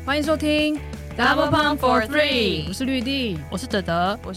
欢迎收听 Double Pump for Three， 我是绿地， 我是德德， 我是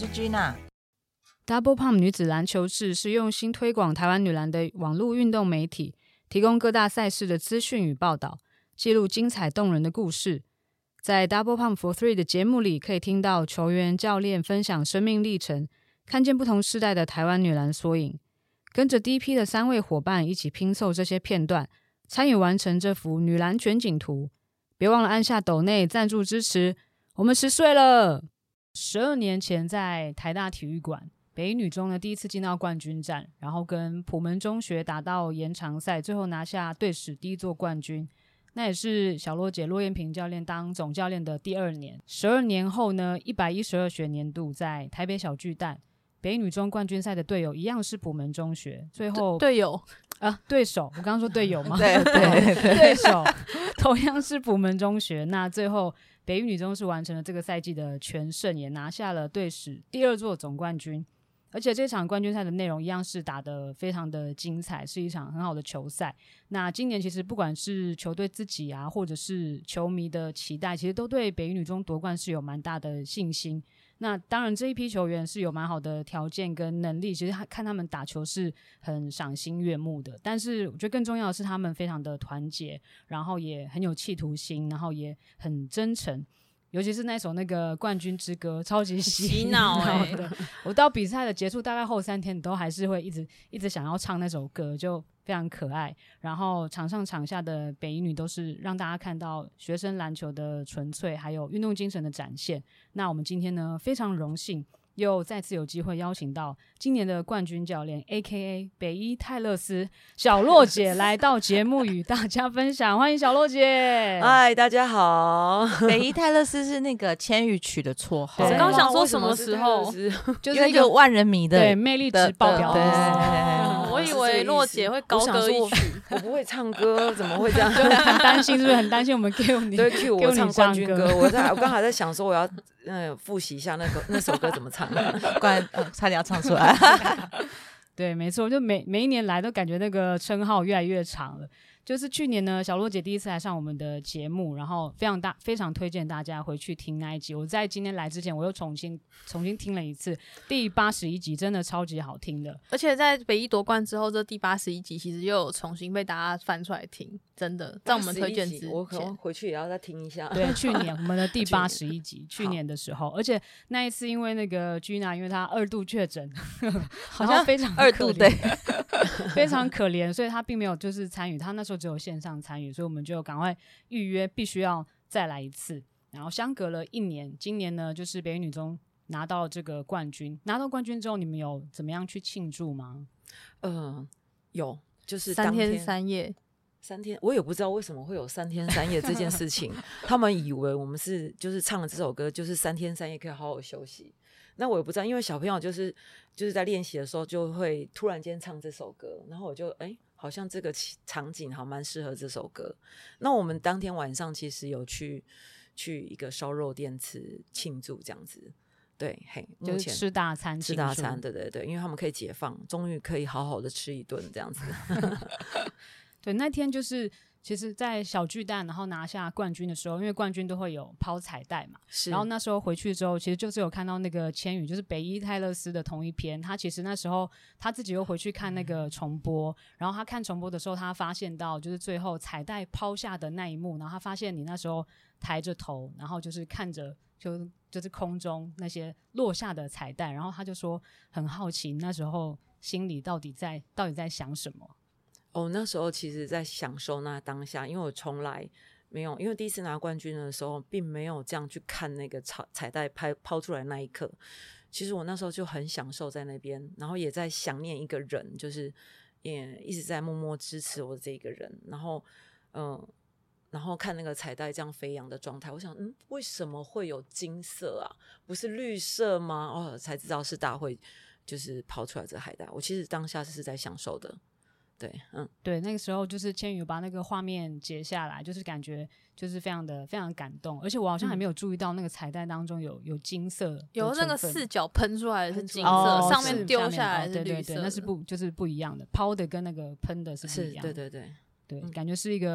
Gina。Double Pump 女子篮球志是用心推广台湾女篮的网络运动媒体，提供各大赛事的资讯与报道，记录精彩动人的故事。在 Double Pump for Three 的节目里，可以听到球员、教练分享生命历程，看见不同世代的台湾女篮缩影。跟着第一批的3位伙伴一起拼凑这些片段，参与完成这幅女篮全景图。别忘了按下抖内赞助支持，我们10岁了。12年前在台大体育馆，北一女中呢第一次进到冠军战，然后跟普门中学打到延长赛，最后拿下队史第一座冠军。那也是小洛姐骆燕萍教练当总教练的第2年。12年后呢，112学年度在台北小巨蛋，北一女中冠军赛的队友一样是普门中学，最后队友对手，我刚刚说队友吗？ 对对手同样是普门中学。那最后北一女中是完成了这个赛季的全胜，也拿下了队史第2座总冠军。而且这场冠军赛的内容一样是打得非常的精彩，是一场很好的球赛。那今年其实不管是球队自己啊，或者是球迷的期待，其实都对北一女中夺冠是有蛮大的信心。那当然这一批球员是有蛮好的条件跟能力，其实看他们打球是很赏心悦目的。但是我觉得更重要的是他们非常的团结，然后也很有企图心，然后也很真诚。尤其是那首那个冠军之歌超级洗脑的，我到比赛的结束大概后3天都还是会一直想要唱那首歌，就非常可爱。然后场上场下的北一女都是让大家看到学生篮球的纯粹还有运动精神的展现。那我们今天呢非常荣幸又再次有机会邀请到今年的冠军教练 AKA 北一泰勒斯小洛姐来到节目与大家分享。欢迎小洛姐。 嗨，大家好。北一泰勒斯是那个千羽取的绰号。 我刚想说什么时候就是一个万人迷的， 对，魅力值爆表。 我以为洛姐会高歌一曲， 我不会唱歌，怎么会这样？ 就很担心，是不是很担心我们 cue 你？ 对 ，cue 我唱冠军歌。我刚好在想说，我要复习一下那首歌怎么唱，不然差点要唱出来。 对，没错，就每一年来都感觉那个称号越来越长了。就是去年呢，小洛姐第一次来上我们的节目，然后非常推荐大家回去听那一集。我在今天来之前，我又重新听了一次第81集，真的超级好听的。 而且在北一夺冠之后，这第81集其实又有重新被大家翻出来听，真的在我们推荐之前， 我可能回去也要再听一下。 对，去年我们的第81集，去年的时候，而且那一次因为那个 Gina， 因为她2度确诊，好像非常 2度对， 非常可怜，所以她并没有就是参与，她那时候只有线上参与，所以我们就赶快预约，必须要再来一次。然后相隔了1年，今年呢就是北一女中拿到这个冠军。拿到冠军之后，你们有怎么样去庆祝吗？ 有，就是 3天3夜。 3天，我也不知道为什么会有3天3夜这件事情。他们以为我们就是唱了这首歌，就是3天3夜可以好好休息。那我也不知道，因为小朋友就是在练习的时候就会突然间唱这首歌，然后我就好像这个场景好蛮适合这首歌。那我们当天晚上其实有去一个烧肉店庆祝这样子。对， 就是吃大餐， 对对对，因为他们可以解放，终于可以好好的吃一顿这样子。 对，那天就是其实在小巨蛋然后拿下冠军的时候，因为冠军都会有抛彩带嘛，然后那时候回去之后其实就是有看到那个千羽，就是北一泰勒斯的同一篇，他其实那时候他自己又回去看那个重播，然后他看重播的时候他发现到就是最后彩带抛下的那一幕，然后他发现你那时候抬着头，然后就是看着就是空中那些落下的彩带，然后他就说很好奇那时候心里到底在想什么。 那时候其实在享受那当下，因为我从来没有，因为第一次拿冠军的时候并没有这样去看那个彩带抛出来那一刻，其实我那时候就很享受在那边，然后也在想念一个人，就是也一直在默默支持我的这个人，然后看那个彩带这样飞扬的状态，我想为什么会有金色啊，不是绿色吗？才知道是大会就是抛出来这海带，我其实当下是在享受的。对， 那个时候就是千羽把那个画面截下来，就是感觉就是非常感动，而且我好像还没有注意到那个彩带当中有金色， 有那个4角喷出来的是金色，上面丢下来是绿色的， 对，那是就是不一样的，抛的跟那个喷的是不一样的， 对， 感觉是一个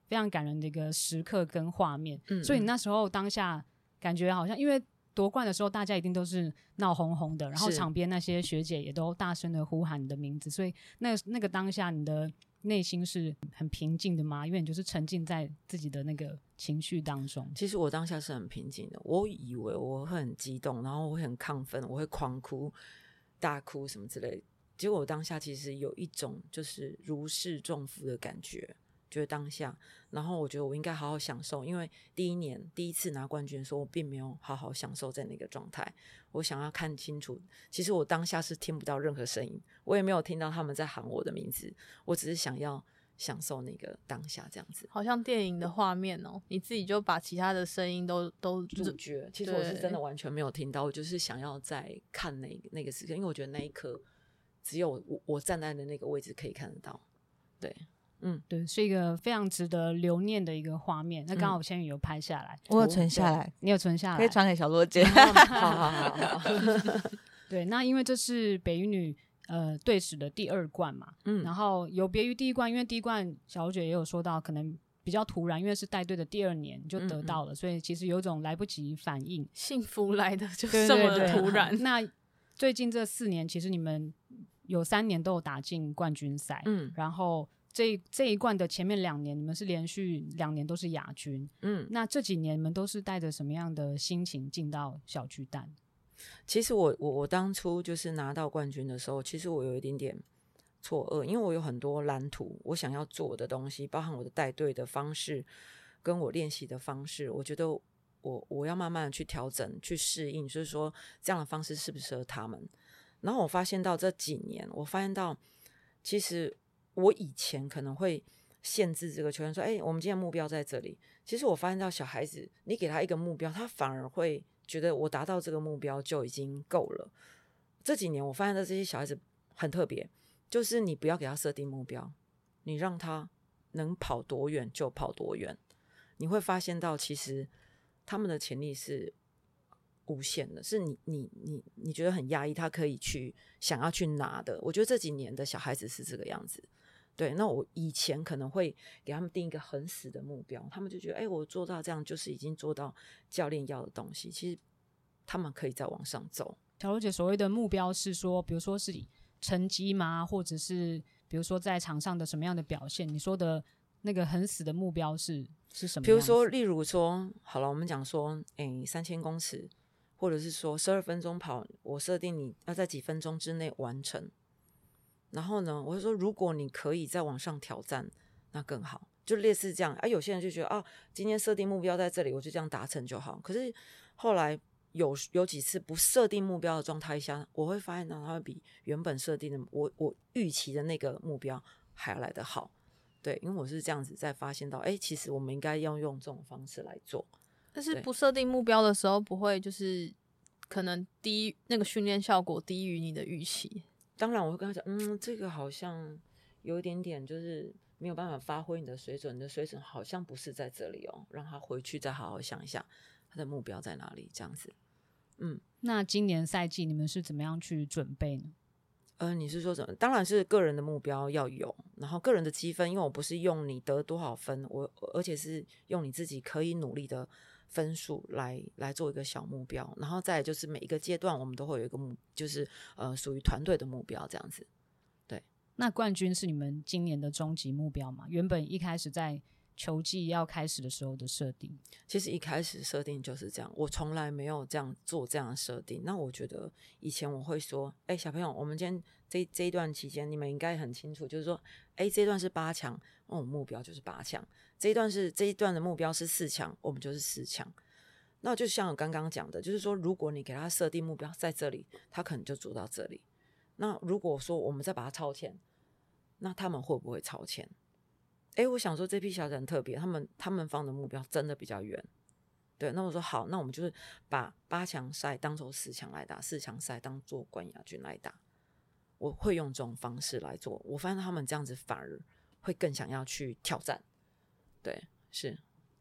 非常感人的一个时刻跟画面。 嗯， 所以你那时候当下感觉好像，因为夺冠的时候大家一定都是闹哄哄的，然后场边那些学姐也都大声的呼喊你的名字，所以那个当下你的内心是很平静的吗？因为你就是沉浸在自己的那个情绪当中。 其实我当下是很平静的，我以为我会很激动，然后我会很亢奋，我会狂哭大哭什么之类的，结果我当下其实有一种就是如释重负的感觉，觉得当下，然后我觉得我应该好好享受，因为第一次拿冠军的时候，我并没有好好享受在那个状态。我想要看清楚，其实我当下是听不到任何声音，我也没有听到他们在喊我的名字，我只是想要享受那个当下这样子。 好像电影的画面哦，你自己就把其他的声音都主角，其实我是真的完全没有听到，我就是想要再看那个时刻，因为我觉得那一刻只有我站在的那个位置可以看得到。对， 对，是一个非常值得留念的一个画面。那刚好千羽有拍下来， 我有存下来， 你有存下来， 可以传给小洛姐。 好。 对，那因为这是北一女队史的第2冠嘛，然后有别于第1冠，因为第1冠小罗姐也有说到，可能比较突然，因为是带队的第2年就得到了，所以其实有种来不及反应， 幸福来的就对这么突然。 那最近这4年，其实你们有3年都有打进冠军赛，然后这一冠的前面2年，你们是连续2年都是亚军，那这几年你们都是带着什么样的心情进到小巨蛋？ 其实我当初就是拿到冠军的时候，其实我有一点点错愕，因为我有很多蓝图，我想要做的东西，包含我的带队的方式，跟我练习的方式，我觉得我要慢慢的去调整，去适应，就是说这样的方式适不适合他们。然后我发现到这几年，我发现到其实我以前可能会限制这个球员说，我们今天目标在这里。其实我发现到小孩子，你给他一个目标，他反而会觉得我达到这个目标就已经够了。这几年我发现到这些小孩子很特别，就是你不要给他设定目标，你让他能跑多远就跑多远。你会发现到其实他们的潜力是无限的，是你觉得很压抑，他可以去想要去拿的。我觉得这几年的小孩子是这个样子。对，那我以前可能会给他们定一个很死的目标，他们就觉得我做到这样就是已经做到教练要的东西，其实他们可以再往上走。 小罗姐所谓的目标是说，比如说是成绩吗？或者是比如说在场上的什么样的表现？你说的那个很死的目标是什么样子？ 比如说，例如说，好了，我们讲说3000公尺，或者是说12分钟跑，我设定你要在几分钟之内完成。然后呢，我就说，如果你可以再往上挑战，那更好，就类似这样。有些人就觉得今天设定目标在这里，我就这样达成就好。可是后来有几次不设定目标的状态下，我会发现到它会比原本设定的我预期的那个目标还要来得好。对，因为我是这样子在发现到，其实我们应该要用这种方式来做。 但是不设定目标的时候，不会就是可能那个训练效果低于你的预期。 当然我会跟他讲，这个好像有一点点就是没有办法发挥你的水准，你的水准好像不是在这里哦，让他回去再好好想一下他的目标在哪里，这样子。 那今年赛季你们是怎么样去准备呢？ 你是说什么？当然是个人的目标要有，然后个人的积分，因为我不是用你得多少分，而且是用你自己可以努力的分数来做一个小目标，然后再来就是每一个阶段我们都会有一个就是属于团队的目标这样子。对， 那冠军是你们今年的终极目标吗？原本一开始在球季要开始的时候的设定， 其实一开始设定就是这样，我从来没有这样做这样的设定。那我觉得以前我会说，小朋友，我们今天这一段期间，你们应该很清楚，就是说，这一段是8强，我们目标就是8强；这一段的目标是4强，我们就是4强。那就像我刚刚讲的，就是说，如果你给他设定目标在这里，他可能就做到这里。那如果说我们再把他超前，那他们会不会超前？我想说这批小孩很特别，他们放的目标真的比较远。对，那我说好，那我们就是把8强赛当做4强来打，4强赛当做冠亚军来打。我会用这种方式来做，我发现他们这样子反而会更想要去挑战。对，是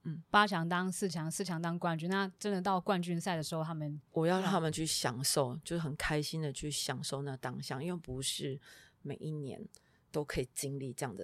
8强当4强，4强当冠军，那真的到冠军赛的时候， 我要让他们去享受，就是很开心的去享受那当下，因为不是每一年都可以经历这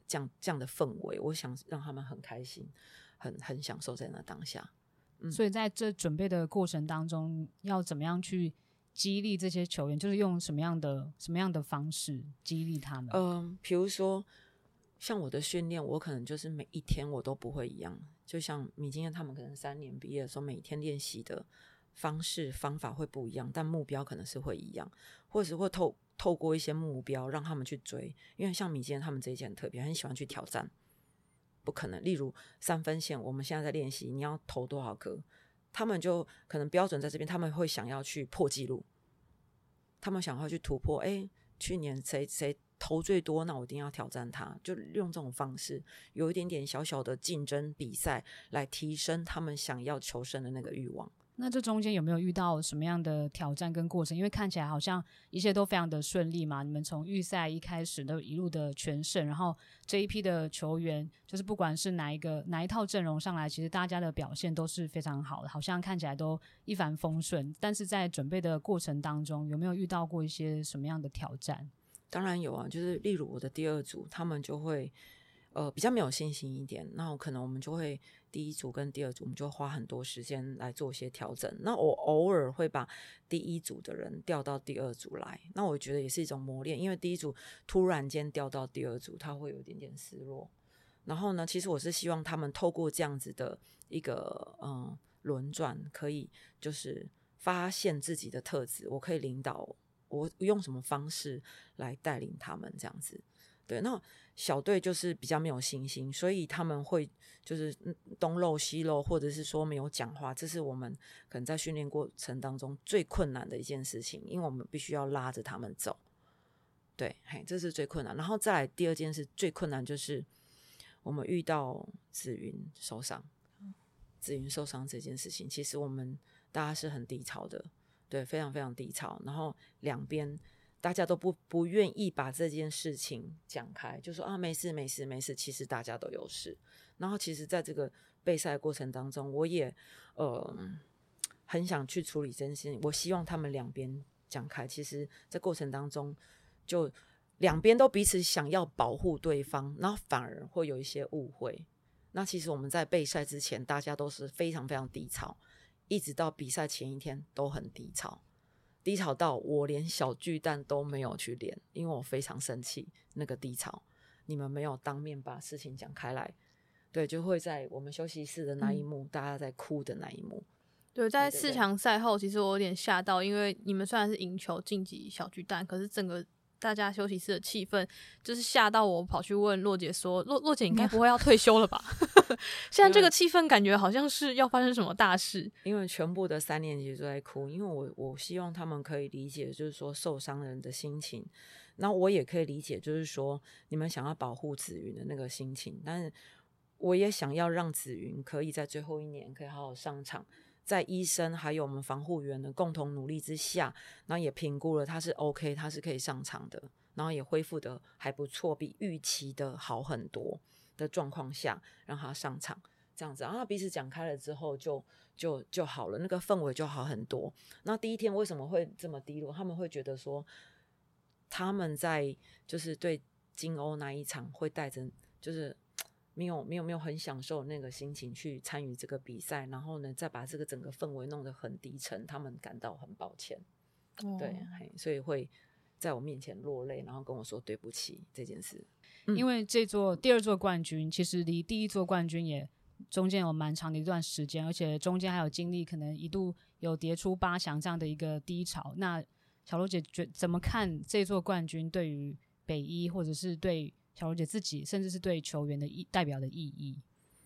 这样的氛围，我想让他们很开心，很享受在那当下。 所以在这准备的过程当中，要怎么样去激励这些球员？就是用什么样的方式激励他们？ 比如说像我的训练，我可能就是每一天我都不会一样。就像米金燕他们可能3年毕业的时候，每天练习的方式方法会不一样，但目标可能是会一样，或者是会透过一些目标让他们去追。因为像米金燕他们这一届很特别，很喜欢去挑战。不可能，例如3分线，我们现在在练习，你要投多少颗，他们就可能标准在这边，他们会想要去破纪录，他们想要去突破。去年谁投最多，那我一定要挑战他，就用这种方式，有一点点小小的竞争比赛，来提升他们想要求胜的那个欲望。 那这中间有没有遇到什么样的挑战跟过程？因为看起来好像一切都非常的顺利嘛，你们从预赛一开始都一路的全胜，然后这一批的球员就是不管是哪一套阵容上来，其实大家的表现都是非常好的，好像看起来都一帆风顺。但是在准备的过程当中，有没有遇到过一些什么样的挑战？ 当然有啊，就是例如我的第2组，他们就会比较没有信心一点，那可能我们就会第1组跟第2组，我们就花很多时间来做一些调整。那我偶尔会把第1组的人调到第2组来，那我觉得也是一种磨练，因为第1组突然间调到第2组，他会有一点点失落。然后呢，其实我是希望他们透过这样子的一个轮转，可以就是发现自己的特质，我可以领导，我用什么方式来带领他们这样子。对，那小队就是比较没有信心，所以他们会就是东漏西漏，或者是说没有讲话，这是我们可能在训练过程当中最困难的一件事情，因为我们必须要拉着他们走。对，这是最困难。然后再来第2件事最困难就是我们遇到子云受伤这件事情，其实我们大家是很低潮的，对，非常非常低潮。然后两边大家都不愿意把这件事情讲开，就说啊没事，其实大家都有事。然后其实在这个备赛过程当中，我也很想去处理这件事情，我希望他们两边讲开。其实在过程当中就两边都彼此想要保护对方，然后反而会有一些误会。那其实我们在备赛之前大家都是非常非常低潮，一直到比赛前一天都很低潮到我连小巨蛋都没有去练，因为我非常生气那个低潮，你们没有当面把事情讲开来。对，就会在我们休息室的那一幕，大家在哭的那一幕。 对，在4强赛后其实我有点吓到，因为你们虽然是赢球晋级小巨蛋，可是整个大家休息室的气氛就是吓到我跑去问洛姐说，洛姐你该不会要退休了吧？现在这个气氛感觉好像是要发生什么大事。 因为全部的3年级都在哭，因为我希望他们可以理解就是说受伤人的心情，那我也可以理解就是说你们想要保护子云的那个心情，但是我也想要让子云可以在最后1年可以好好上场，在医生还有我们防护员的共同努力之下，然后也评估了他是 OK， 他是可以上场的，然后也恢复的还不错，比预期的好很多的状况下让他上场，这样子，然后彼此讲开了之后就好了，那个氛围就好很多。那第1天为什么会这么低落？他们会觉得说他们在就是对金欧那一场会带着就是没有很享受那个心情去参与这个比赛，然后呢再把这个整个氛围弄得很低沉，他们感到很抱歉。对，所以会在我面前落泪，然后跟我说对不起这件事。 因为第2座冠军其实离第1座冠军也中间有蛮长的一段时间，而且中间还有经历可能一度有跌出8强这样的一个低潮。那小罗姐怎么看这座冠军对于北一或者是对小罗姐自己甚至是对球员的代表的意义？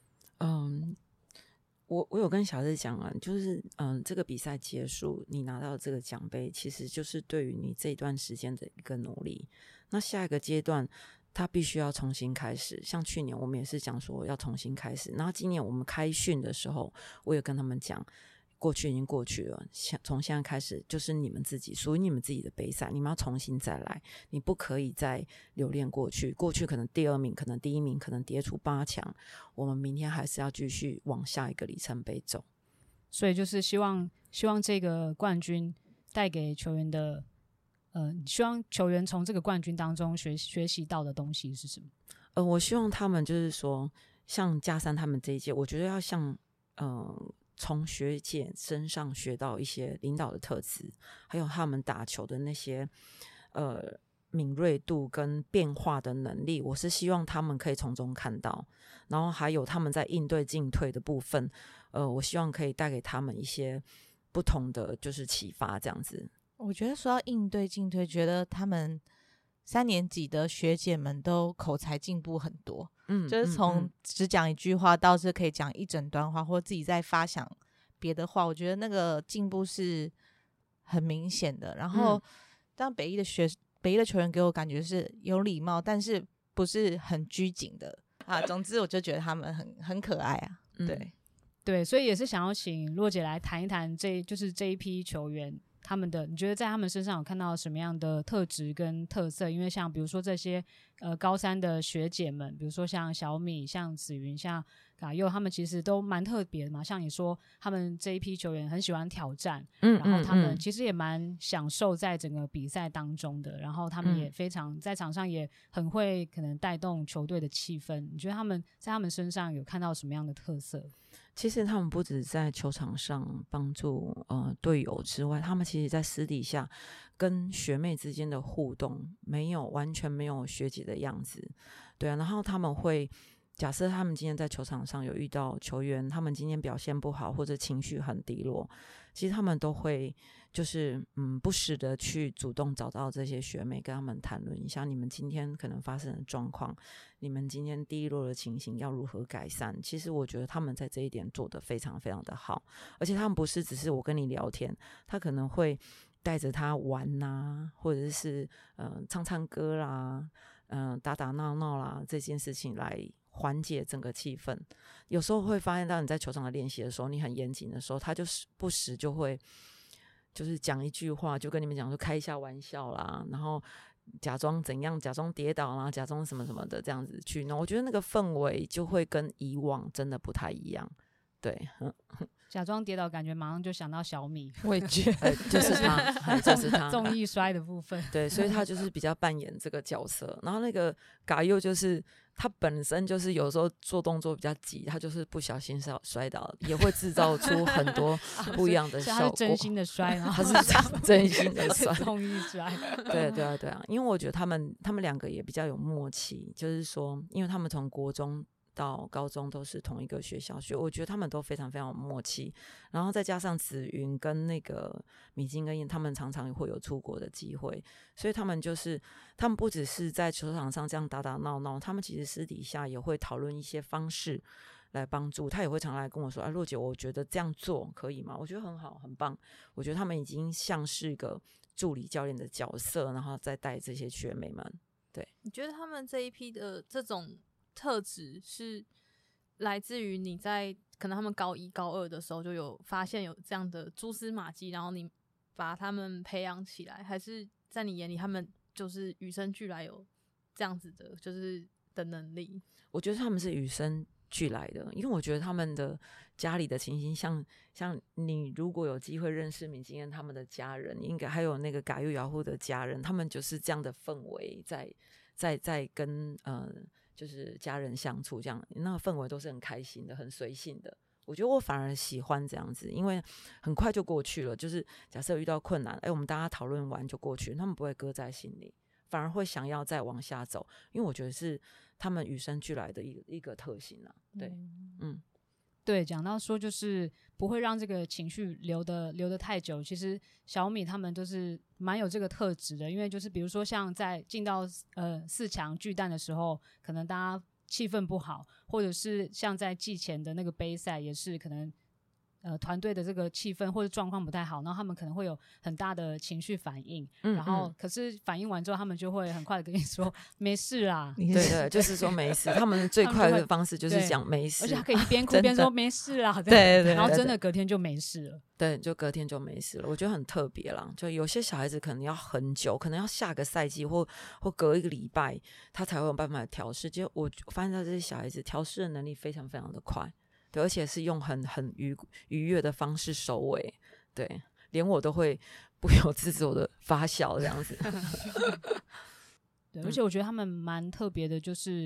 我有跟小姐讲啊，就是这个比赛结束你拿到这个奖杯，其实就是对于你这一段时间的一个努力。那下一个阶段他必须要重新开始，像去年我们也是讲说要重新开始，然后今年我们开训的时候我也跟他们讲，过去已经过去了，从现在开始就是你们自己属于你们自己的杯赛，你们要重新再来，你不可以再留恋过去可能第2名可能第1名可能跌出8强，我们明天还是要继续往下一个里程碑走。 所以就是希望这个冠军带给球员的希望球员从这个冠军当中学习到的东西是什么？ 我希望他们就是说，像嘉珊他们这一届，我觉得要像从学姐身上学到一些领导的特质，还有他们打球的那些敏锐度跟变化的能力，我是希望他们可以从中看到，然后还有他们在应对进退的部分，我希望可以带给他们一些不同的就是启发，这样子。 我觉得说到应对进退，觉得他们3年级的学姐们都口才进步很多，就是从只讲一句话到是可以讲一整段话，或自己在发想别的话，我觉得那个进步是很明显的。然后当北一的球员给我感觉是有礼貌，但是不是很拘谨的啊。总之我就觉得他们很可爱啊， 对，所以也是想要请洛姐来谈一谈就是这一批球员他们的，你觉得在他们身上有看到什么样的特质跟特色？因为像比如说这些高3的学姐们，比如说像小米、像子云、像嘎佑，他们其实都蛮特别的嘛。像你说他们这一批球员很喜欢挑战，然后他们其实也蛮享受在整个比赛当中的，然后他们也非常在场上也很会可能带动球队的气氛。你觉得他们在他们身上有看到什么样的特色？ 其实他们不止在球场上帮助队友之外，他们其实在私底下跟学妹之间的互动完全没有学姐的样子，对啊。然后他们会假设他们今天在球场上有遇到球员，他们今天表现不好或者情绪很低落，其实他们都会就是不时的去主动找到这些学妹，跟他们谈论一下你们今天可能发生的状况，你们今天低落的情形要如何改善。其实我觉得他们在这一点做得非常非常的好，而且他们不是只是我跟你聊天，他可能会带着他玩啊，或者是唱唱歌啦，打打闹闹啦，这件事情来缓解整个气氛。有时候会发现当你在球场的练习的时候，你很严谨的时候，他就是不时就会就是讲一句话，就跟你们讲说开一下玩笑啦，然后假装怎样，假装跌倒啦，假装什么什么的这样子去弄，我觉得那个氛围就会跟以往真的不太一样。对， 假装跌倒，感觉马上就想到小米， 我也觉得就是他，就是他综艺摔的部分。 对，所以他就是比较扮演这个角色。然后那个嘎佑就是他本身就是有时候做动作比较急，他就是不小心摔倒，也会制造出很多不一样的效果。 他是真心的摔，然后他是真心的摔， 综艺摔。 对啊，因为我觉得他们两个也比较有默契，就是说，因为他们从国中到高中都是同一个学校学，我觉得他们都非常非常有默契。然后再加上子云跟那个米津跟燕，他们常常会有出国的机会，所以他们不只是在球场上这样打打闹闹，他们其实私底下也会讨论一些方式来帮助。他也会常来跟我说：“洛姐，我觉得这样做可以吗？”我觉得很好，很棒。我觉得他们已经像是一个助理教练的角色，然后再带这些学妹们。对， 你觉得他们这一批的这种特质是来自于你在可能他们高1、高2的时候就有发现有这样的蛛丝马迹，然后你把他们培养起来，还是在你眼里他们就是与生俱来有这样子的就是的能力？ 我觉得他们是与生俱来的，因为我觉得他们的家里的情形像你如果有机会认识米津燕他们的家人，应该还有那个嘎佑遥护的家人，他们就是这样的氛围在跟就是家人相处，这样那个氛围都是很开心的，很随性的。我觉得我反而喜欢这样子，因为很快就过去了。就是假设遇到困难，我们大家讨论完就过去，他们不会搁在心里，反而会想要再往下走。因为我觉得是他们与生俱来的一个特性啊。对， 对，讲到说就是不会让这个情绪留得太久。其实小米他们都是蛮有这个特质的，因为就是比如说像在进到4强巨蛋的时候，可能大家气氛不好，或者是像在季前的那个杯赛也是可能团队的这个气氛或者状况不太好，然后他们可能会有很大的情绪反应，然后可是反应完之后他们就会很快的跟你说没事啦。 对，就是说没事。他们最快的方式就是讲没事， 而且他可以一边哭边说没事啦。 对， 然后真的隔天就没事了。 对，就隔天就没事了。我觉得很特别啦，就有些小孩子可能要很久，可能要下个赛季或隔1个礼拜他才会有办法调试。就我发现到这些小孩子调试的能力非常非常的快。对，而且是用很愉悦的方式收尾，对，连我都会不由自主的发笑这样子。 对，而且我觉得他们蛮特别的，就是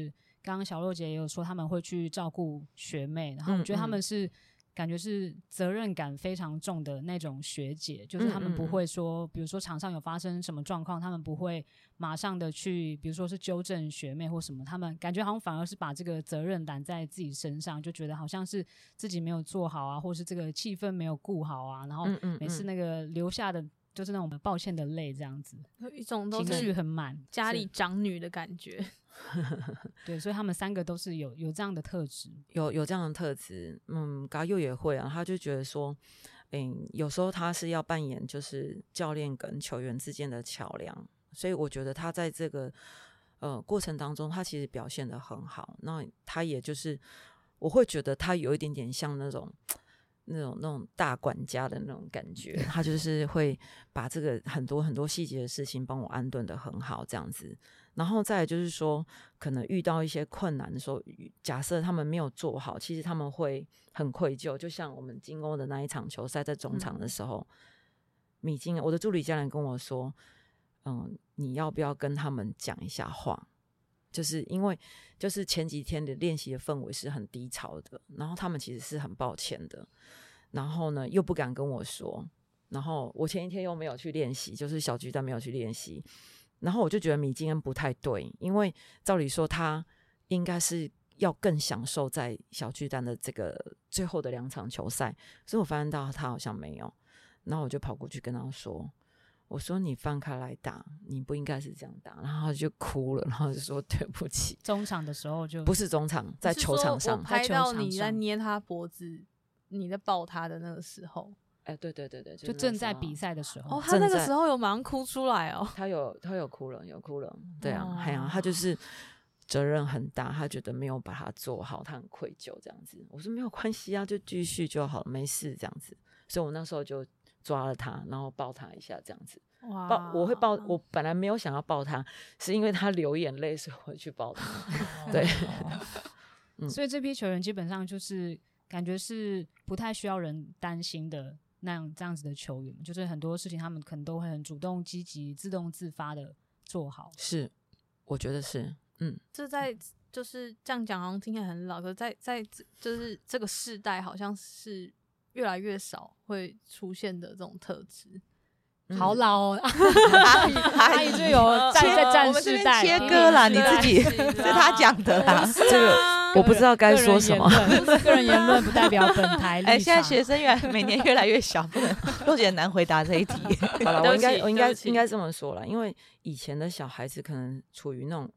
刚刚小洛姐也有说他们会去照顾学妹，然后我觉得他们是感觉是责任感非常重的那种学姐，就是他们不会说比如说场上有发生什么状况，他们不会马上的去比如说是纠正学妹或什么，他们感觉好像反而是把这个责任揽在自己身上，就觉得好像是自己没有做好啊，或是这个气氛没有顾好啊，然后每次那个留下的就是那种抱歉的泪，这样子， 有一种都是情绪很满， 家里长女的感觉。 对，所以他们3个都是有这样的特质， 有这样的特质。嘎佑也会啊，他就觉得说，有时候他是要扮演就是教练跟球员之间的桥梁，所以我觉得他在这个过程当中，他其实表现得很好。那他也就是我会觉得他有一点点像那种大管家的那种感觉，他就是会把这个很多细节的事情帮我安顿得很好这样子。然后再来就是说可能遇到一些困难的时候，假设他们没有做好，其实他们会很愧疚，就像我们金欧的那一场球赛在中场的时候，米金我的助理教练跟我说你要不要跟他们讲一下话，就是因为就是前几天的练习的氛围是很低潮的，然后他们其实是很抱歉的，然后呢又不敢跟我说，然后我前一天又没有去练习，就是小巨蛋没有去练习，然后我就觉得米金恩不太对，因为照理说他应该是要更享受在小巨蛋的这个最后的2场球赛，所以我发现到他好像没有，然后我就跑过去跟他说，我说你放开来打，你不应该是这样打，然后他就哭了，然后就说对不起。 中场的时候就不是中场，在球场上， 我拍到你在捏他脖子，你在抱他的那个时候， 对， 就正在比赛的时候。 他那个时候有马上哭出来哦。 他有哭了，对啊，他就是责任很大，他觉得没有把它做好，他很愧疚这样子。我说没有关系啊，就继续就好了，没事这样子。所以我那时候就抓了他，然后抱他一下这样子。我会抱，我本来没有想要抱他，是因为他流眼泪，所以我去抱他。对， 所以这批球员基本上就是感觉是不太需要人担心的这样子的球员，就是很多事情他们可能都会很主动积极、自动自发的做好。 是，我觉得是， 这在就是这样讲，好像听起来很老，可是在就是这个世代，好像是越来越少会出现的这种特质。 好老哦，阿姨就有在战世代切割啦，你自己是他讲的啦， 这个我不知道该说什么。 个人言论不代表本台立场。 现在学生每年越来越小，不能洛姐难回答这一题。 好了，我应该这么说了，因为以前的小孩子可能处于那种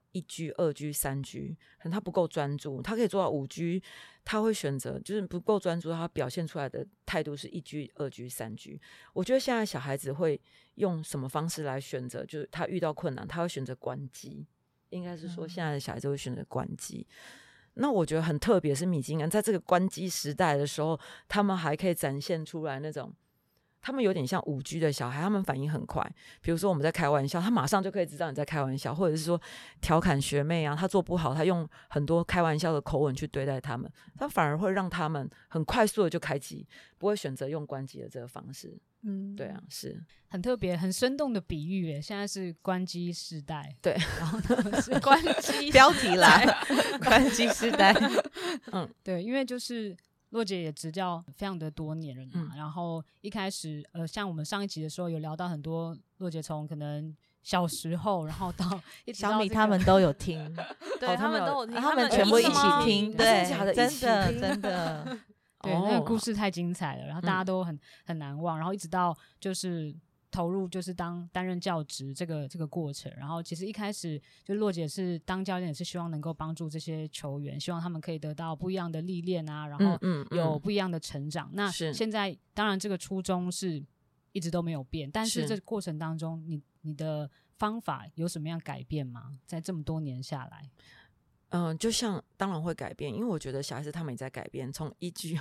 1G、2G、3G，可能他不够专注，他可以做到5G。他会选择就是不够专注，他表现出来的态度是1G、2G、3G。我觉得现在小孩子会用什么方式来选择？就是他遇到困难，他会选择关机。应该是说，现在的小孩子会选择关机。那我觉得很特别，是米金恩在这个关机时代的时候，他们还可以展现出来那种。他们有点像5G 的小孩，他们反应很快。比如说我们在开玩笑，他马上就可以知道你在开玩笑，或者是说调侃学妹啊，他做不好，他用很多开玩笑的口吻去对待他们，他反而会让他们很快速的就开机，不会选择用关机的这个方式。对啊，是很特别、很生动的比喻耶。现在是关机时代， 对， 然后他们是关机标题啦，关机时代。 对，因为就是洛姐也执教非常的多年了嘛，然后一开始像我们上一集的时候有聊到很多洛姐从可能小时候，然后到小米他们都有听， 对，他们都有听， 他们全部一起听，对，真的。 对，那个故事太精彩了，然后大家都很难忘，然后一直到就是投入就是担任教职这个过程，然后其实一开始就洛姐是当教练，也是希望能够帮助这些球员，希望他们可以得到不一样的历练啊，然后有不一样的成长。那现在当然这个初衷是一直都没有变，但是这个过程当中，你的方法有什么样改变吗？在这么多年下来？ 就像当然会改变，因为我觉得小孩子他们也在改变，从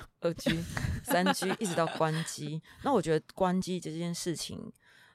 1G、2G、3G 一直到关机。那我觉得关机这件事情，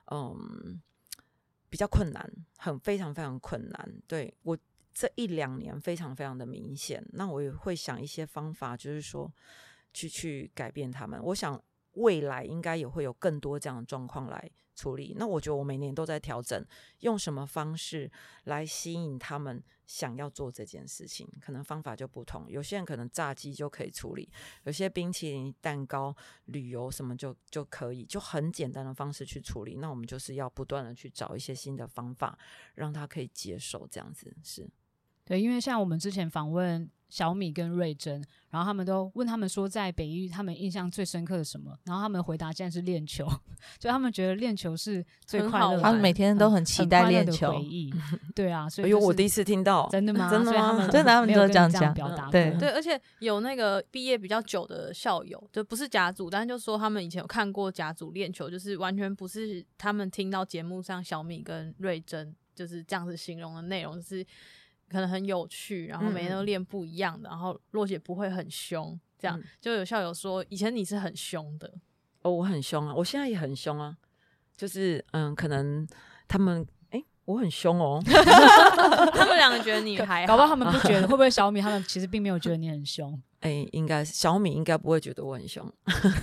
比较困难，非常非常困难。对，我这1-2年非常非常的明显。那我也会想一些方法，就是说去改变他们。我想未来应该也会有更多这样的状况来处理。那我觉得我每年都在调整，用什么方式来吸引他们想要做这件事情，可能方法就不同。有些人可能炸鸡就可以处理，有些冰淇淋、蛋糕、旅游什么就可以，就很简单的方式去处理。那我们就是要不断的去找一些新的方法，让他可以接受这样子。是对，因为像我们之前访问小米跟瑞珍，然后他们都问他们说在北一他们印象最深刻的什么，然后他们回答竟然是练球，就他们觉得练球是最快乐的， 他们每天都很期待练球， 很快乐的回忆。对啊，所以、 我第一次听到， 真的吗？ 真的吗？ 真的， 他们都这样讲表达。 对， 而且有那个毕业比较久的校友，就不是甲组，但是就说他们以前有看过甲组练球，就是完全不是他们听到节目上小米跟瑞珍就是这样子形容的内容，就是可能很有趣，然后每天都练不一样的，然后洛姐不会很凶，这样、就有校友说以前你是很凶的。 我很凶啊，我现在也很凶啊，就是可能他们我很凶哦， 他们两个觉得你还好， 搞不好他们不觉得，会不会小米他们其实并没有觉得你很凶？ 应该小米应该不会觉得我很凶。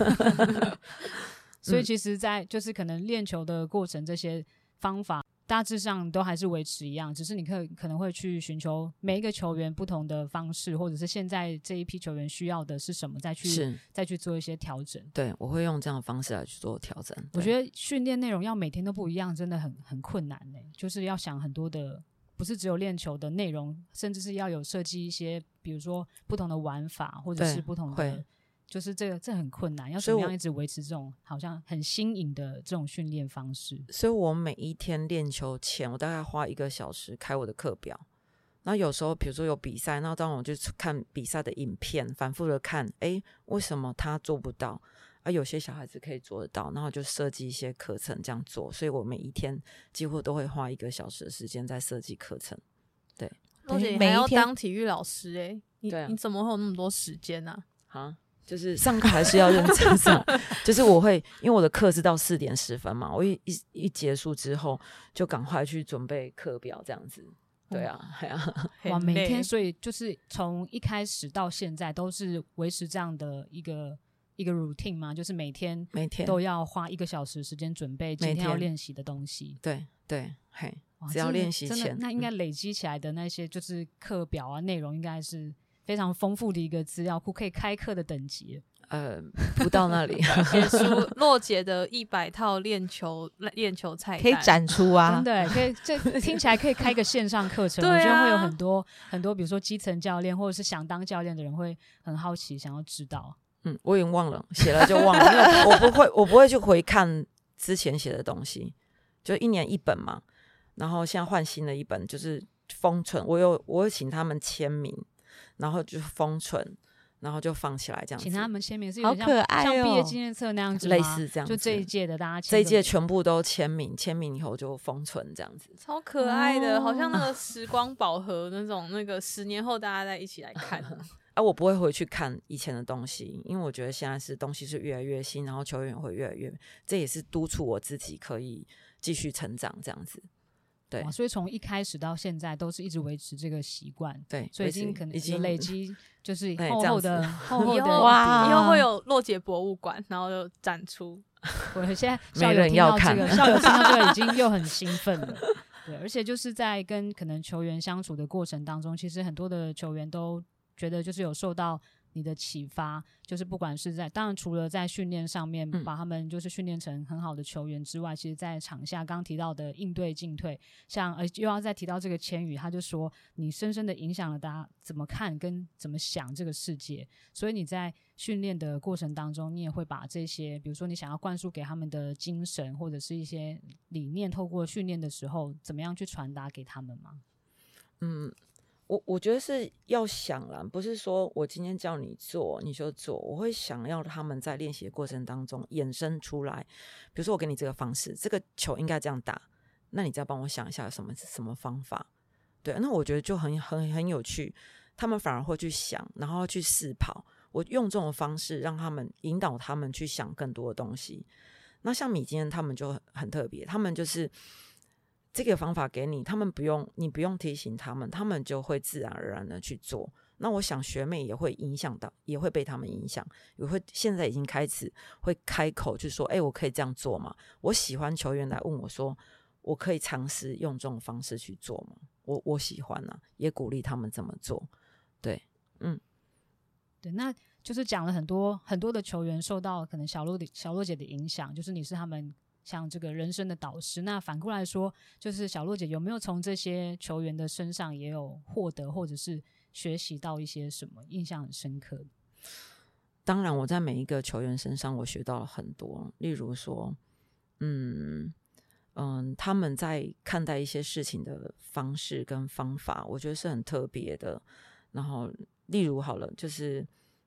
所以其实在就是可能练球的过程，这些方法大致上都还是维持一样，只是你可能会去寻求每一个球员不同的方式，或者是现在这一批球员需要的是什么，再去做一些调整。 对，我会用这样的方式来去做调整。 我觉得训练内容要每天都不一样，真的很困难就是要想很多的，不是只有练球的内容，甚至是要有设计一些，比如说不同的玩法，或者是不同的。就是这很困难，要怎么样一直维持这种好像很新颖的这种训练方式？ 所以我每一天练球前，我大概花1个小时开我的课表。然后有时候比如说有比赛，那当然我就看比赛的影片，反复的看，为什么他做不到？有些小孩子可以做得到，然后就设计一些课程这样做。所以我每一天几乎都会花1个小时的时间在设计课程。对， 而且你还要当体育老师你怎么会有那么多时间啊？ 就是上课还是要认真上，就是我会因为我的课是到4点10分嘛，我一结束之后就赶快去准备课表这样子。对啊， 哇，每天所以就是从一开始到现在都是维持这样的一个 routine 吗？就是每天都要花1个小时时间准备今天要练习的东西。 对，只要练习前， 那应该累积起来的那些就是课表啊内容，应该是非常丰富的一个资料库，可以开课的等级。 不到那里。 写出洛姐的100套练球菜单可以展出啊， 真的可以，这听起来可以开个线上课程。我觉得会有很多很多，比如说基层教练或者是想当教练的人会很好奇，想要知道。 我已经忘了，写了就忘了，因为我不会去回看之前写的东西，就1年1本嘛。然后现在换新的一本，就是封存，我有请他们签名，然后就封存，然后就放起来这样子。 请他们签名是有点好可爱像毕业纪念册那样子吗？ 类似这样子， 就这一届的大家签， 这一届全部都签名以后就封存这样子， 超可爱的，好像那个时光宝盒那种，那个10年后大家再一起来看。 我不会回去看以前的东西，因为我觉得现在东西是越来越新，然后球员会越来越，这也是督促我自己可以继续成长这样子。对， 所以从一开始到现在都是一直维持这个习惯。 对， 所以可能已经累积，就是厚厚的哇，以后会有洛姐博物馆，然后就展出。 我现在校友听到这个，校友听到这个已经又很兴奋了。对，而且就是在跟可能球员相处的过程当中，其实很多的球员都觉得就是有受到你的启发，就是不管是当然除了在训练上面把他们就是训练成很好的球员之外，其实在场下刚提到的应对进退，像又要再提到这个千羽，他就说你深深的影响了大家怎么看跟怎么想这个世界，所以你在训练的过程当中，你也会把这些比如说你想要灌输给他们的精神或者是一些理念，透过训练的时候怎么样去传达给他们吗？ 我觉得是要想啦，不是说我今天叫你做你就做，我会想要他们在练习的过程当中衍生出来，比如说我给你这个方式，这个球应该这样打，那你再帮我想一下有什么方法。对，那我觉得就很有趣，他们反而会去想，然后去试跑。我用这种方式让他们引导他们去想更多的东西。那像米今天他们就很特别，他们就是这个方法给你，你不用提醒他们，他们就会自然而然的去做。 那我想学妹也会影响到，也会被他们影响，也会现在已经开始会开口就说，我可以这样做吗？我喜欢球员来问我说，我可以尝试用这种方式去做吗？我喜欢啊，也鼓励他们这么做。对， 对，那就是讲了很多的球员受到可能小洛姐的影响，就是你是他们像这个人生的导师。那反过来说，就是小洛姐有没有从这些球员的身上也有获得或者是学习到一些什么印象很深刻的？ 当然我在每一个球员身上我学到了很多，例如说他们在看待一些事情的方式跟方法，我觉得是很特别的。然后例如好了，就是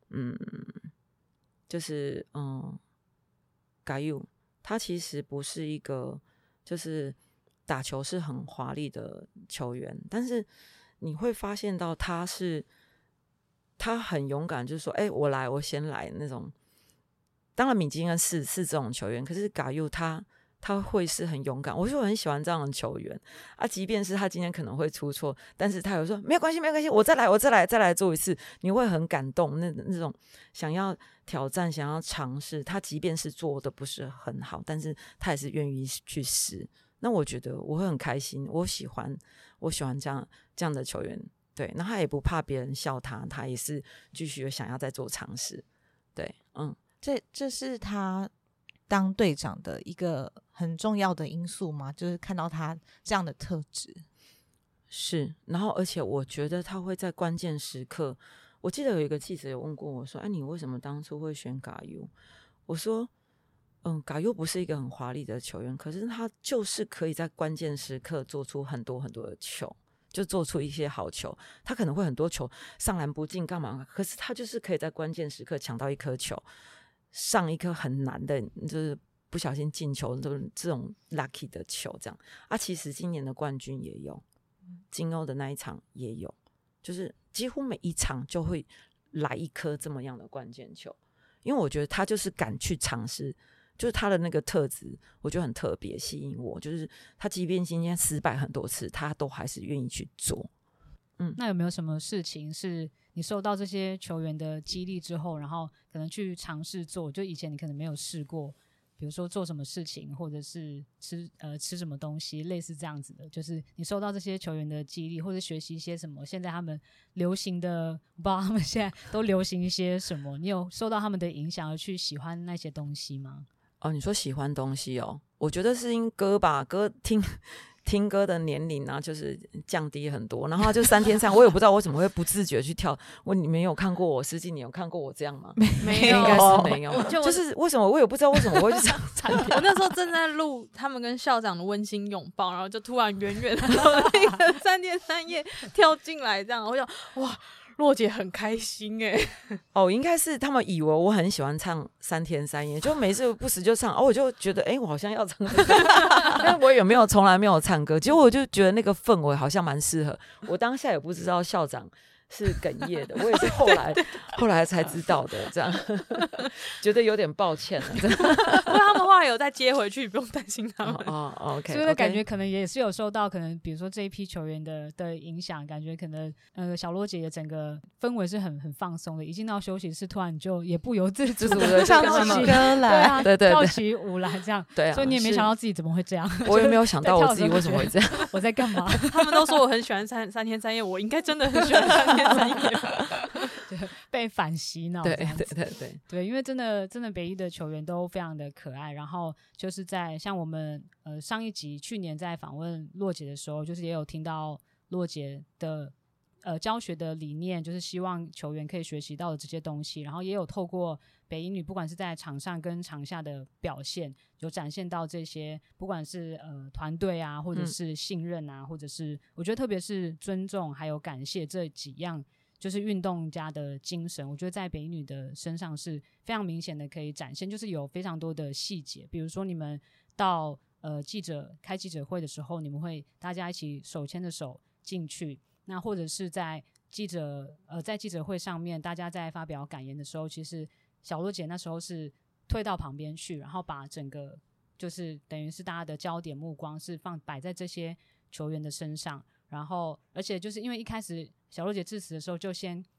嘎佑他其实不是一个就是打球是很华丽的球员，但是你会发现到他很勇敢，就是说我先来那种。当然米基恩是这种球员，可是嘎佑他会是很勇敢，我就很喜欢这样的球员啊。即便是他今天可能会出错，但是他有说没有关系，我再来做一次，你会很感动。那种想要挑战、想要尝试，他即便是做的不是很好，但是他也是愿意去试。那我觉得我会很开心，我喜欢这样的球员。对，那他也不怕别人笑他，他也是继续想要再做尝试。对， 这是他当队长的一个很重要的因素吗？就是看到他这样的特质。 是，然后而且我觉得他会在关键时刻，我记得有一个记者有问过我说，你为什么当初会选嘎佑？我说嘎佑不是一个很华丽的球员，可是他就是可以在关键时刻做出很多很多的球，就做出一些好球。他可能会很多球上篮不进干嘛，可是他就是可以在关键时刻抢到一颗球，上一颗很难的，就是不小心进球这种 lucky 的球这样啊。其实今年的冠军也有，金欧的那一场也有，就是几乎每一场就会来一颗这么样的关键球。因为我觉得他就是敢去尝试，就是他的那个特质我觉得很特别，吸引我。就是他即便今天失败很多次，他都还是愿意去做。 那有没有什么事情是你受到这些球员的激励之后，然后可能去尝试做，就以前你可能没有试过，比如说做什么事情，或者是吃什么东西，类似这样子的，就是你受到这些球员的激励，或者学习一些什么，现在他们流行的，我不知道他们现在都流行一些什么，你有受到他们的影响而去喜欢那些东西吗？ 你说喜欢东西我觉得是因歌吧，歌听歌的年龄啊，就是降低很多，然后就3天3，我也不知道我怎么会不自觉去跳。你们有看过我实际，你有看过我这样吗？ 没有， 应该是没有。就是为什么我也不知道为什么我会去唱我那时候正在录他们跟校长的温馨拥抱，然后就突然远远的那个3天3夜跳进来，这样我想哇。洛姐很开心应该是他们以为我很喜欢唱3天3夜，就每次不时就唱我就觉得我好像要唱歌但我也从来没有唱歌，结果我就觉得那个氛围好像蛮适合我。当下也不知道校长是哽咽的，我也是后来才知道的，这样觉得有点抱歉了。不过他们后来有再接回去，不用担心他们。 OK， 所以感觉可能也是有受到可能比如说这一批球员的影响，感觉可能小洛姐的整个氛围是很放松的，一进到休息室突然就也不由自主的唱起歌来， 对， 跳起舞来这样， 对啊， 所以你也没想到自己怎么会这样， 我也没有想到我自己为什么会这样， 我在干嘛？ 他们都说我很喜欢三天3夜，我应该真的很喜欢3天3夜， 被反洗脑。对，因为真的北一的球员都非常的可爱，然后就是在像我们上一集去年在访问洛姐的时候，就是也有听到洛姐的教学的理念，就是希望球员可以学习到的这些东西，然后也有透过北一女不管是在场上跟场下的表现，有展现到这些不管是团队啊，或者是信任啊，或者是我觉得特别是尊重还有感谢这几样就是运动家的精神，我觉得在北一女的身上是非常明显的可以展现，就是有非常多的细节，比如说你们到开记者会的时候，你们会大家一起手牵着手进去，那或者是在记者会上面，大家在发表感言的时候，其实小洛姐那时候是退到旁边去，然后把整个就是等于是大家的焦点目光是摆在这些球员的身上，然后而且就是因为一开始小洛姐致辞的时候就先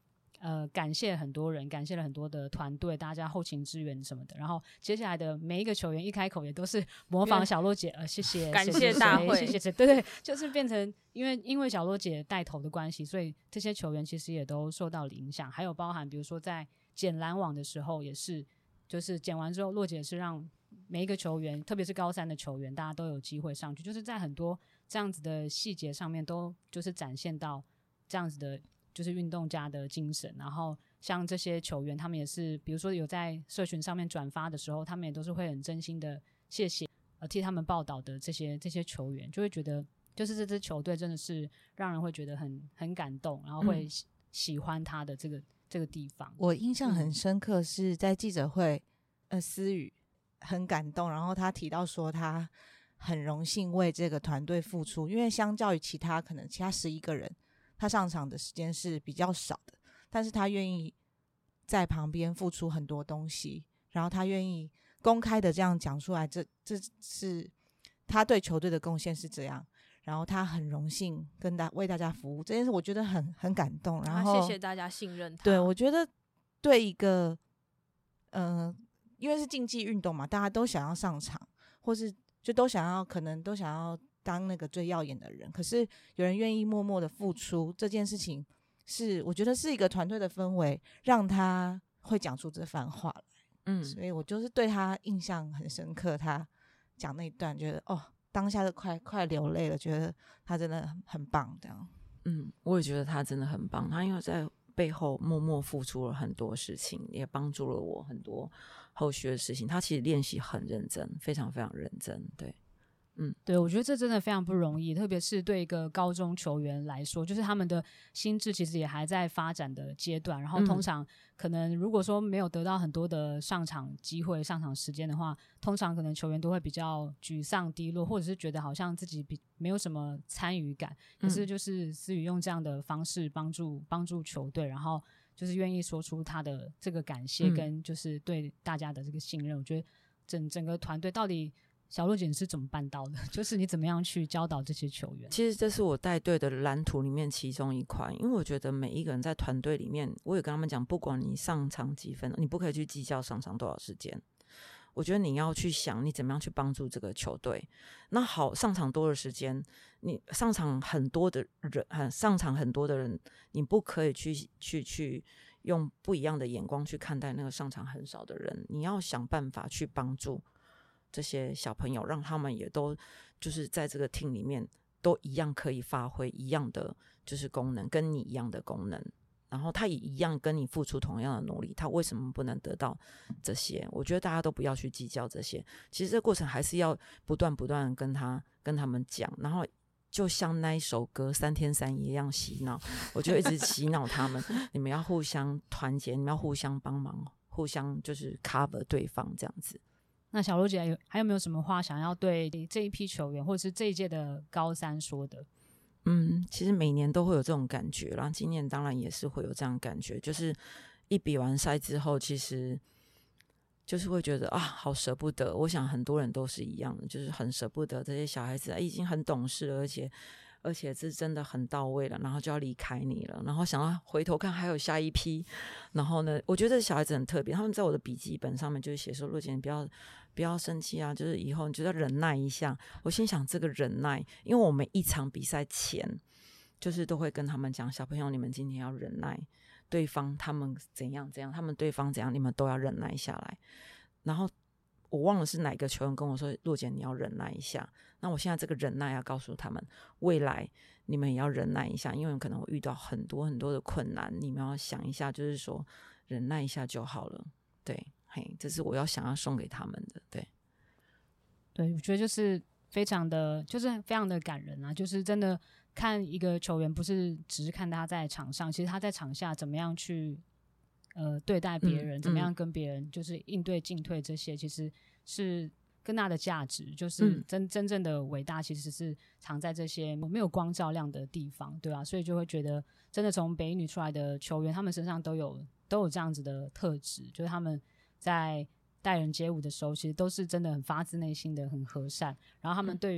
感谢很多人，感谢了很多的团队，大家后勤支援什么的。然后接下来的每一个球员一开口也都是模仿小洛姐，谢谢， 感谢大会， 谢谢，对，就是变成因为小洛姐带头的关系，所以这些球员其实也都受到了影响。还有包含比如说在捡篮网的时候也是，就是捡完之后，洛姐是让每一个球员，特别是高三的球员，大家都有机会上去，就是在很多这样子的细节上面都就是展现到这样子的就是运动家的精神。然后像这些球员他们也是比如说有在社群上面转发的时候，他们也都是会很真心的谢谢替他们报道的这些球员，就会觉得就是这支球队真的是让人会觉得很感动，然后会喜欢他的这个地方。 我印象很深刻是在记者会思雨很感动，然后他提到说他很荣幸为这个团队付出，因为相较于其他11个人，他上场的时间是比较少的，但是他愿意在旁边付出很多东西，然后他愿意公开的这样讲出来，这是他对球队的贡献是这样，然后他很荣幸为大家服务这件事，我觉得很感动。然后谢谢大家信任他。 对，我觉得对一个因为是竞技运动嘛，大家都想要上场，或是就可能都想要当那个最耀眼的人，可是有人愿意默默的付出，这件事情我觉得是一个团队的氛围，让他会讲出这番话来。所以我就是对他印象很深刻，他讲那一段觉得当下就快流泪了，觉得他真的很棒这样。 我也觉得他真的很棒，他因为在背后默默付出了很多事情，也帮助了我很多后续的事情。他其实练习很认真，非常非常认真。 对，我觉得这真的非常不容易，特别是对一个高中球员来说，就是他们的心智其实也还在发展的阶段，然后通常可能如果说没有得到很多的上场机会、上场时间的话，通常可能球员都会比较沮丧、低落，或者是觉得好像自己没有什么参与感。可是就是思雨用这样的方式帮助球队，然后就是愿意说出他的这个感谢跟就是对大家的这个信任。我觉得整个团队到底小洛姐是怎么办到的？就是你怎么样去教导这些球员？ 其实这是我带队的蓝图里面其中一块，因为我觉得每一个人在团队里面，我也跟他们讲，不管你上场几分，你不可以去计较上场多少时间。我觉得你要去想你怎么样去帮助这个球队。那好，上场多的时间，你上场很多的人，你不可以去用不一样的眼光去看待那个上场很少的人。你要想办法去帮助这些小朋友，让他们也都就是在这个 team 里面都一样可以发挥一样的就是功能，跟你一样的功能。然后他也一样跟你付出同样的努力，他为什么不能得到这些？我觉得大家都不要去计较这些，其实这个过程还是要不断跟他们讲，然后就像那一首歌3天3夜一样洗脑，我就一直洗脑他们，你们要互相团结，你们要互相帮忙，互相就是 cover 对方这样子。 那小罗姐还有没有什么话想要对这一批球员或者是这一届的高三说的？ 其实每年都会有这种感觉，然后今年当然也是会有这样的感觉，就是一比完赛之后，其实就是会觉得好舍不得。我想很多人都是一样的，就是很舍不得这些小孩子已经很懂事了，而且是真的很到位了，然后就要离开你了，然后想要回头看还有下一批。然后呢，我觉得这小孩子很特别，他们在我的笔记本上面就是写说，洛姐你不要生气啊，就是以后你就要忍耐一下。我心想这个忍耐，因为我每一场比赛前就是都会跟他们讲，小朋友你们今天要忍耐，对方他们怎样怎样，他们对方怎样，你们都要忍耐下来。然后我忘了是哪个球员跟我说，洛姐你要忍耐一下。那我现在这个忍耐要告诉他们，未来你们也要忍耐一下，因为可能会遇到很多很多的困难，你们要想一下，就是说忍耐一下就好了。对，这是我想要送给他们的。 对，我觉得就是非常的感人啊，就是真的看一个球员不是只是看他在场上，其实他在场下怎么样去对待别人，怎么样跟别人就是应对进退，这些其实是更大的价值，就是真正的伟大其实是藏在这些没有光照亮的地方，对啊，所以就会觉得真的从北一女出来的球员，他们身上都有这样子的特质，就是他们在待人接物的时候，其实都是真的很发自内心的很和善，然后他们对于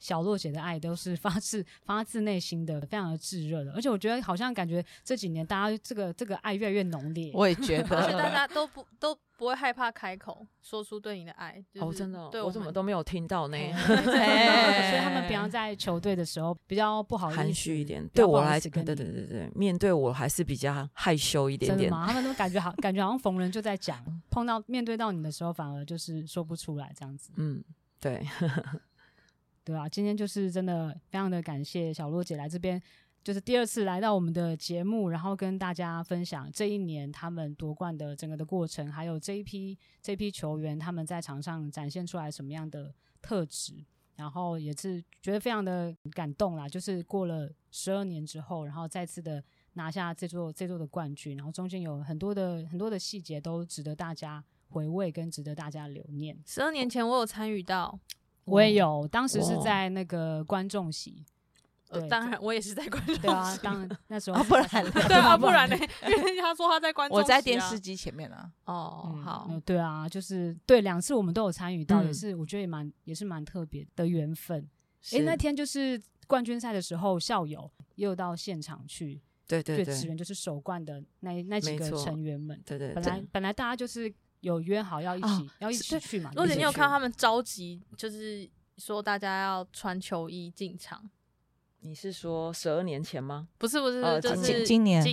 小洛姐的爱都是发自内心的，非常的炙热的，而且我觉得好像感觉这几年大家这个爱越来越浓烈。 我也觉得， 而且大家都不会害怕开口说出对你的爱。 真的， 对我怎么都没有听到呢？ 所以他们平常在球队的时候比较不好意思， 含蓄一点。对我来讲，对，面对我还是比较害羞一点点。 真的吗？他们都感觉好像逢人就在讲，面对到你的时候，反而就是说不出来这样子。 对。 对啊，今天就是真的非常的感谢小洛姐来这边，就是第2次来到我们的节目，然后跟大家分享这一年他们夺冠的整个的过程，还有这一批球员他们在场上展现出来什么样的特质，然后也是觉得非常的感动啦，就是过了12年之后，然后再次的拿下这座的冠军，然后中间有很多的细节都值得大家回味跟值得大家留念。 12年前我有参与到。 我也有，当时是在那个观众席。 当然我也是在观众席。 对啊，那时候不然对啊，不然呢？因为他说他在观众席， 我在电视机前面啊。 好， 对啊，就是对2次我们都有参与到，也是我觉得也是蛮特别的缘分。那天就是冠军赛的时候，校友也有到现场去， 对支援就是首冠的那几个成员们。 对， 本来大家就是有约好要一起去嘛。 洛姐，你有看到他们着急，就是说大家要穿球衣进场？ 你是说12年前吗？ 不是，就是今年，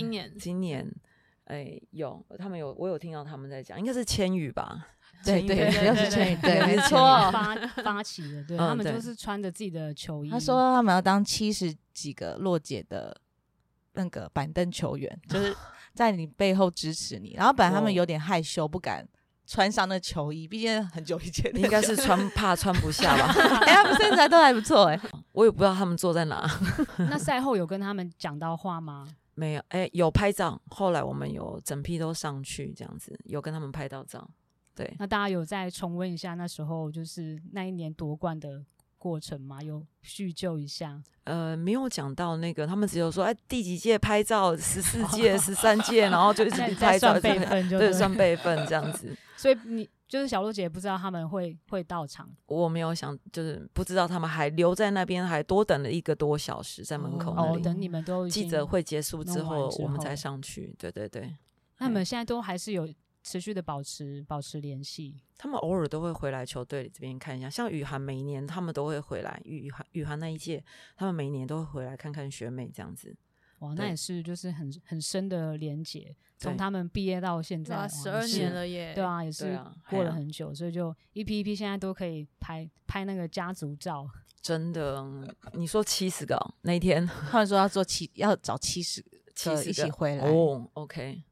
有我有听到他们在讲，应该是千羽吧？ 对，又是千羽，对，没错， 发起的，对，他们就是穿着自己的球衣。 他说他们要当70几个洛姐的那个板凳球员，就是在你背后支持你。然后本来他们有点害羞，不敢穿上那球衣，毕竟很久以前， 应该是怕穿不下吧。 他们身材都还不错我也不知道他们坐在哪。 那赛后有跟他们讲到话吗？ 没有，有拍照，后来我们有整批都上去，这样子有跟他们拍到照。对， 那大家有再重温一下那时候就是那一年夺冠的过程吗？有叙旧一下？ 没有讲到那个，他们只有说第几届拍照，14届、13届，然后就一直拍照， 算辈分对，算辈分这样子。 所以你就是小洛姐不知道他们会到场， 我没有想，就是不知道他们还留在那边，还多等了1个多小时在门口那里。 等你们都记者会结束之后，我们才上去。对。 那你们现在都还是有持续的保持联系？ 他们偶尔都会回来球队里这边看一下，像雨涵每一年他们都会回来，雨涵那一届，他们每一年都会回来看看学妹这样子。 哇，那也是就是很深的连结，从他们毕业到现在 12年了耶。 对啊，也是过了很久，所以就一批现在都可以拍那个家族照。 真的，你说70个那一天， 他们说要找70个一起回来。 OK。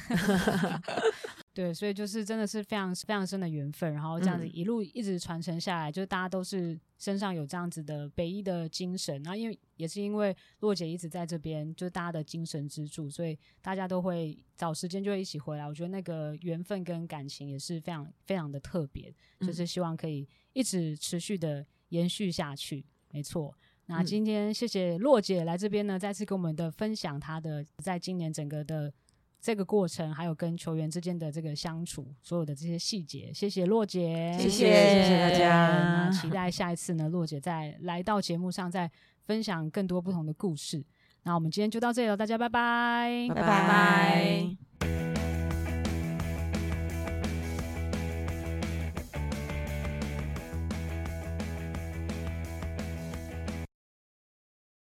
对，所以就是真的是非常非常深的缘分，然后这样子一路一直传承下来，就是大家都是身上有这样子的北一的精神，然后也是因为洛姐一直在这边，就是大家的精神支柱，所以大家都会找时间就会一起回来。我觉得那个缘分跟感情也是非常非常的特别，就是希望可以一直持续的延续下去。没错。那今天谢谢洛姐来这边呢，再次跟我们的分享她的在今年整个的这个过程，还有跟球员之间的这个相处，所有的这些细节，谢谢洛姐， 谢谢大家。 那期待下一次呢，洛姐再来到节目上，再分享更多不同的故事。那我们今天就到这里了，大家拜拜， 拜拜。